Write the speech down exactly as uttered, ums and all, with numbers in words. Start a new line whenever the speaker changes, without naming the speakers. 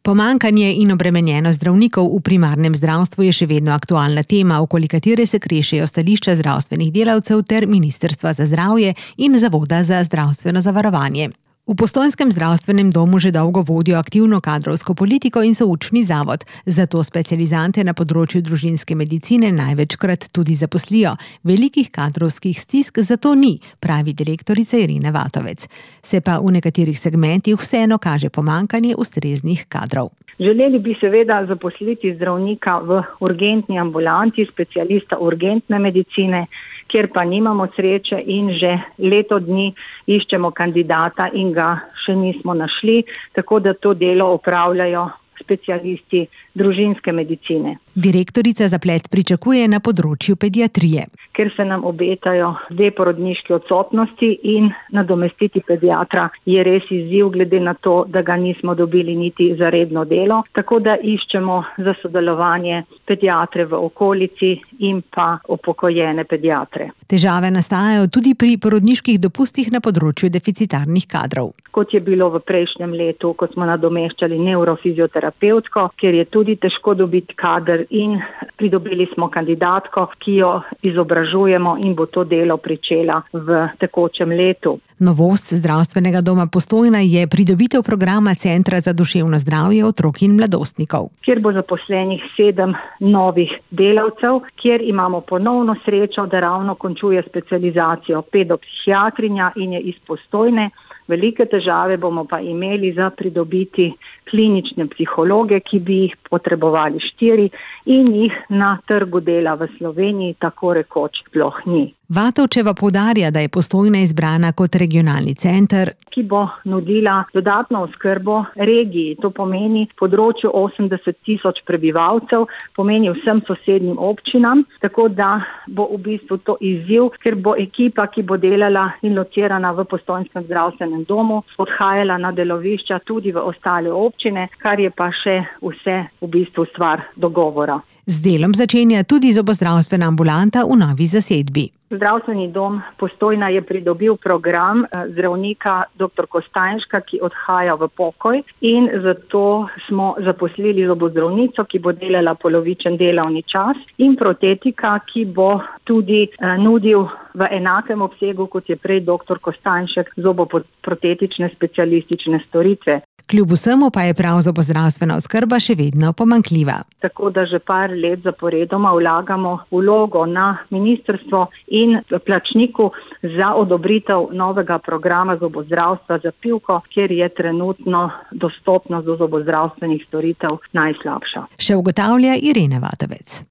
Pomanjkanje in obremenjenost zdravnikov v primarnem zdravstvu je še vedno aktualna tema, okoli katere se krešejo stališča zdravstvenih delavcev ter Ministrstva za zdravje in Zavoda za zdravstveno zavarovanje. V postojnskem zdravstvenem domu že dolgo vodijo aktivno kadrovsko politiko in so učni zavod, zato specializante na področju družinske medicine največkrat tudi zaposlijo. Velikih kadrovskih stisk zato ni, pravi direktorica Irena Vatovec. Se pa v nekaterih segmentih vseeno kaže pomanjkanje ustreznih kadrov.
Želeli bi seveda zaposliti zdravnika v urgentni ambulanti, specialista urgentne medicine, kjer pa nimamo sreče in že leto dni iščemo kandidata in ga še nismo našli, tako da to delo opravljajo specialisti družinske medicine.
Direktorica zaplet pričakuje na področju pediatrije.
Ker se nam obetajo dve porodniški odsotnosti in nadomestiti pediatra je res izziv glede na to, da ga nismo dobili niti za redno delo, tako da iščemo za sodelovanje pediatre v okolici in pa upokojene pediatre.
Težave nastajajo tudi pri porodniških dopustih na področju deficitarnih kadrov.
Kot je bilo v prejšnjem letu, ko smo nadomeščali neurofizioterapevtko, kjer je tudi težko dobiti kader in pridobili smo kandidatko, ki jo izobražujemo in bo to delo pričela v tekočem letu.
Novost zdravstvenega doma Postojna je pridobitev programa Centra za duševno zdravje otrok in mladostnikov.
Kjer bo zaposlenih sedem novih delavcev, kjer imamo ponovno srečo, da ravno končuje specializacijo pedopsihiatrinja in je iz Postojne. Velike težave bomo pa imeli za pridobiti klinične psihologe, ki bi jih potrebovali štiri in jih na trgu dela v Sloveniji tako rekoč sploh ni.
Vatovčeva poudarja, da je Postojna izbrana kot regionalni center,
ki bo nudila dodatno oskrbo regiji. To pomeni področju osemdeset tisoč prebivalcev, pomeni vsem sosednjim občinam, tako da bo v bistvu to izziv, ker bo ekipa, ki bo delala in locirana v postojnskem zdravstvenem domu, odhajala na delovišča tudi v ostale občine, kar je pa še vse v bistvu stvar dogovora.
Z delom začenja tudi zobozdravstvena ambulanta v novi zasedbi.
Zdravstveni dom Postojna je pridobil program zdravnika doktor Kostanjška, ki odhaja v pokoj in zato smo zaposlili zobozdravnico, ki bo delala polovičen delovni čas in protetika, ki bo tudi nudil v enakem obsegu, kot je prej doktor Kostanjšek, zoboprotetične specialistične storitve.
Kljub vsemu pa je prav zobozdravstvena oskrba še vedno pomanjkljiva.
Tako da že par let zaporedoma vlagamo vlogo na ministrstvo in plačniku za odobritev novega programa zobozdravstva za Pivko, kjer je trenutno dostopnost do zobozdravstvenih storitev najslabša.
Še ugotavlja Irena Vatovec.